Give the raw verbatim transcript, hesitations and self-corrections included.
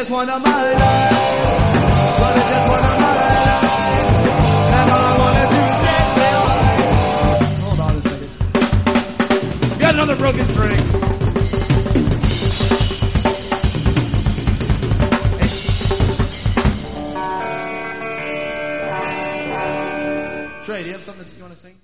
just wanna my life. Well, I just wanna my life. And all I wanna do is take my life. Hold on a second. Got another broken string. Trey, do you have something you want to sing?